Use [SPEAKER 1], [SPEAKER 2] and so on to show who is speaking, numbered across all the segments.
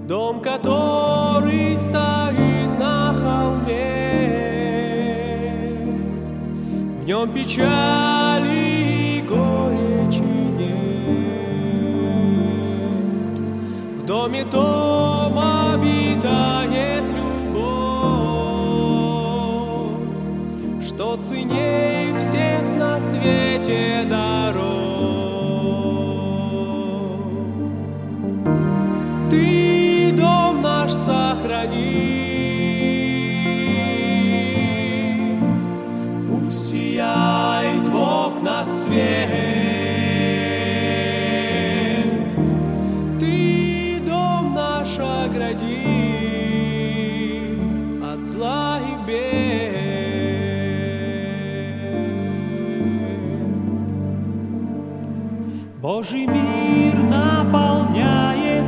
[SPEAKER 1] Дом, который стоит на холме, в нем печали и горечи нет. В доме том обитает любовь, что ценней всех на свете дорог. Ты дом наш сохрани, пусть сияет в окнах свет. Ты дом наш огради от зла и бед. Божий мир наполняет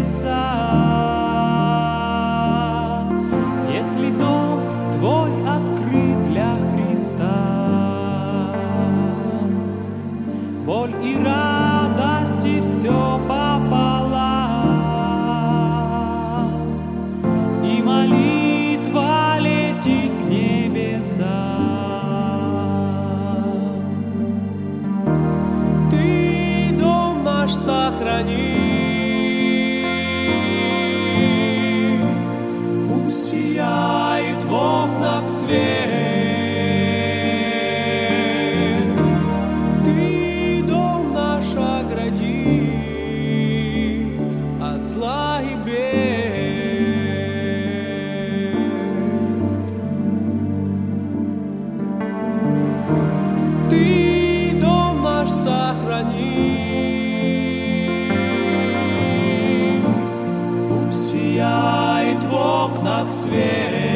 [SPEAKER 1] сердца, если дом твой открыт для Христа. Боль и радости все пополам, и молитва летит к небесам. Ты дом наш сохрани, пусть сияет в окнах свет. Ты дом наш огради от зла и бед. Ты дом наш сохрани, сияет в окнах свет.